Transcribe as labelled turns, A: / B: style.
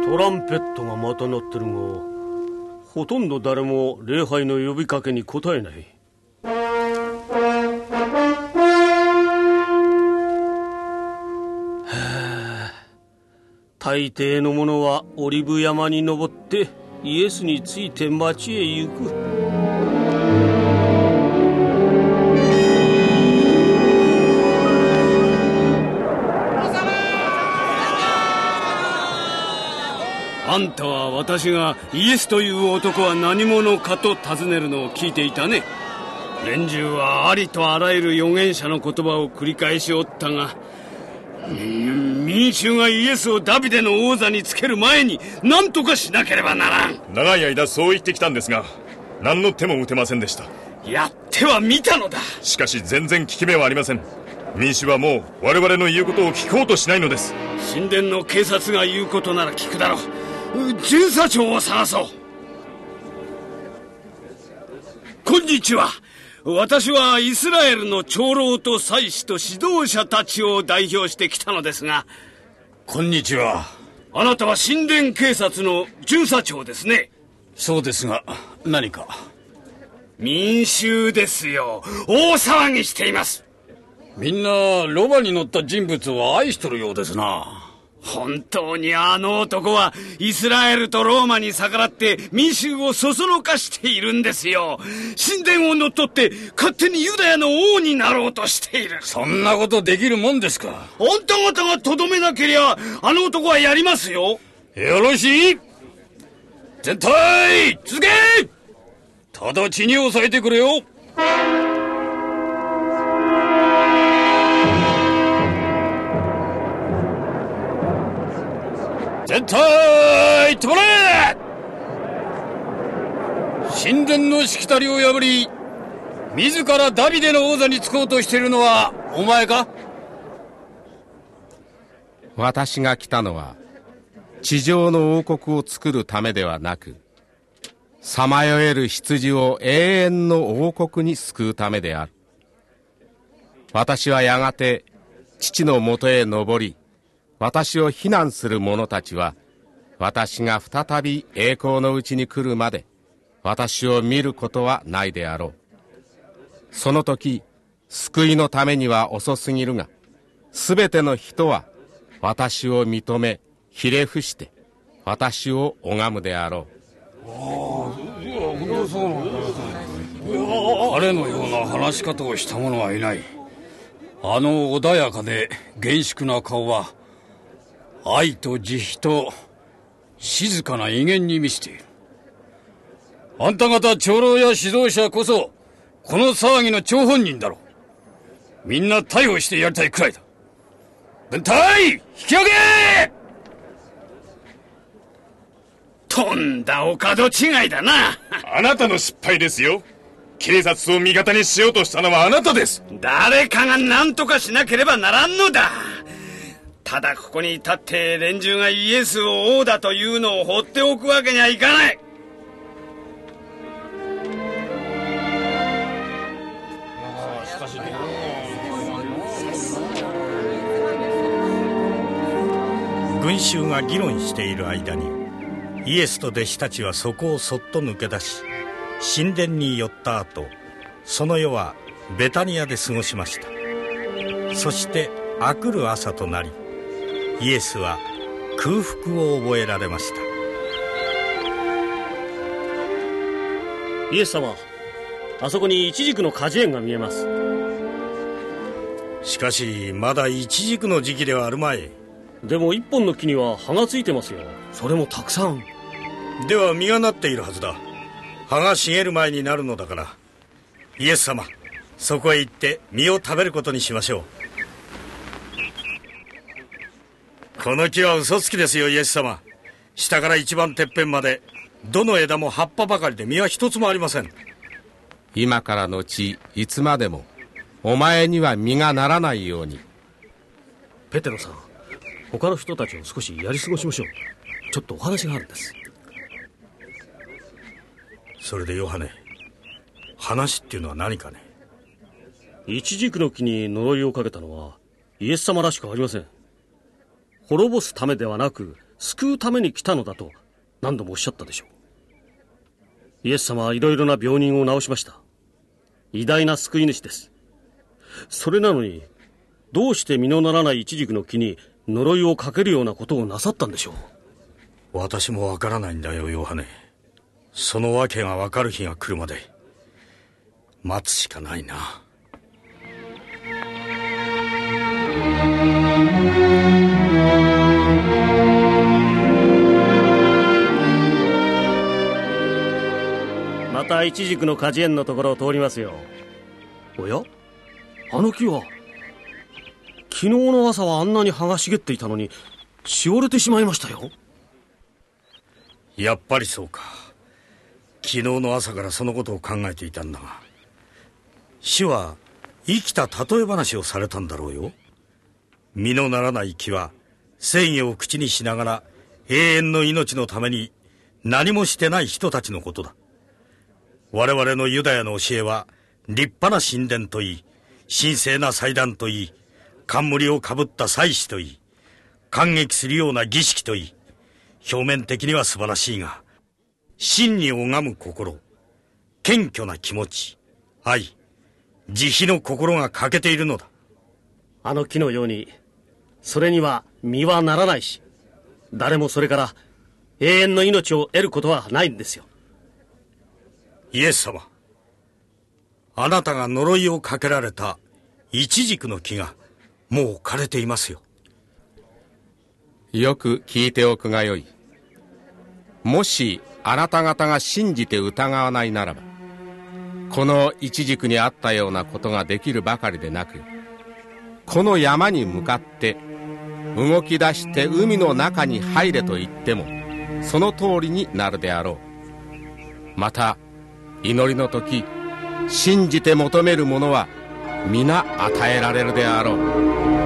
A: トランペットがまた鳴ってるが、ほとんど誰も礼拝の呼びかけに応えない。大抵の者はオリブ山に登ってイエスについて町へ行く。あんたは私がイエスという男は何者かと尋ねるのを聞いていたね。連中はありとあらゆる預言者の言葉を繰り返しおったが、民衆がイエスをダビデの王座につける前に何とかしなければならん。
B: 長い間そう言ってきたんですが、何の手も打てませんでした。
A: やってはみたのだ。
B: しかし全然効き目はありません。民衆はもう我々の言うことを聞こうとしないのです。
A: 神殿の警察が言うことなら聞くだろう。巡査長を探そう。こんにちは。私はイスラエルの長老と祭司と指導者たちを代表してきたのですが。
C: こんにちは。
A: あなたは神殿警察の巡査長ですね。
C: そうですが、何か？
A: 民衆ですよ。大騒ぎしています。
C: みんなロバに乗った人物を愛しとるようですな。
A: 本当にあの男はイスラエルとローマに逆らって民衆をそそのかしているんですよ。神殿を乗っ取って勝手にユダヤの王になろうとしている。
C: そんなことできるもんですか？
A: あんた方がとどめなけりゃあの男はやりますよ。
C: よろしい。全体続け。直ちに抑えてくれよ。全体止まれ！神殿のしきたりを破り、自らダビデの王座に就こうとしているのはお前か？
D: 私が来たのは地上の王国を作るためではなく、さまよえる羊を永遠の王国に救うためである。私はやがて父のもとへ登り、私を非難する者たちは、私が再び栄光のうちに来るまで私を見ることはないであろう。その時、救いのためには遅すぎるが、すべての人は私を認めひれ伏して私を拝むであろう。
C: 彼のような話し方をした者はいない。あの穏やかで厳粛な顔は愛と慈悲と静かな威厳に満ちている。あんた方長老や指導者こそこの騒ぎの張本人だろう。みんな逮捕してやりたいくらいだ。分隊引き上げ！
A: とんだお門違いだな。
B: あなたの失敗ですよ。警察を味方にしようとしたのはあなたです。
A: 誰かが何とかしなければならんのだ。ただここに立って連中がイエスを王だというのを放っておくわけにはいかない。
E: 群衆が議論している間にイエスと弟子たちはそこをそっと抜け出し、神殿に寄った後、その夜はベタニアで過ごしました。そして明くる朝となり、イエスは空腹を覚えられました。
A: イエス様、あそこにイチジクの果樹園が見えます。
E: しかしまだイチジクの時期ではあるまい。
A: でも一本の木には葉がついてますよ。それもたくさん。
E: では実がなっているはずだ。葉が茂る前になるのだから。イエス様、そこへ行って実を食べることにしましょう。この木は嘘つきですよ、イエス様。下から一番てっぺんまでどの枝も葉っぱばかりで実は一つもありません。
D: 今からのちいつまでもお前には実がならないように。
A: ペテロさん、他の人たちを少しやり過ごしましょう。ちょっとお話があるんです。
E: それでヨハネ、話っていうのは何かね？
A: イチジクの木に呪いをかけたのはイエス様らしくありません。滅ぼすためではなく
F: 救うために来たのだと何度もおっしゃったでしょう。イエス様はいろいろな病人を治しました。偉大な救い主です。それなのに、どうして実のならないイチジクの木に呪いをかけるようなことをなさったんでしょう。
E: 私もわからないんだよ、ヨハネ。その訳がわかる日が来るまで待つしかないな。
F: またイチジクの果樹園のところを通りますよ。おや、あの木は昨日の朝はあんなに葉が茂っていたのにしおれてしまいましたよ。
E: やっぱりそうか。昨日の朝からそのことを考えていたんだが、主は生きた例え話をされたんだろうよ。実のならない木は正義を口にしながら永遠の命のために何もしてない人たちのことだ。我々のユダヤの教えは立派な神殿といい、神聖な祭壇といい、冠をかぶった祭司といい、感激するような儀式といい、表面的には素晴らしいが、真に拝む心、謙虚な気持ち、愛、慈悲の心が欠けているのだ。
F: あの木のように、それには実はならないし、誰もそれから永遠の命を得ることはないんですよ。
E: イエス様、あなたが呪いをかけられたイチジクの木がもう枯れていますよ。
D: よく聞いておくがよい。もしあなた方が信じて疑わないならば、このイチジクにあったようなことができるばかりでなく、この山に向かって動き出して海の中に入れと言ってもその通りになるであろう。また祈りの時、信じて求めるものは皆与えられるであろう。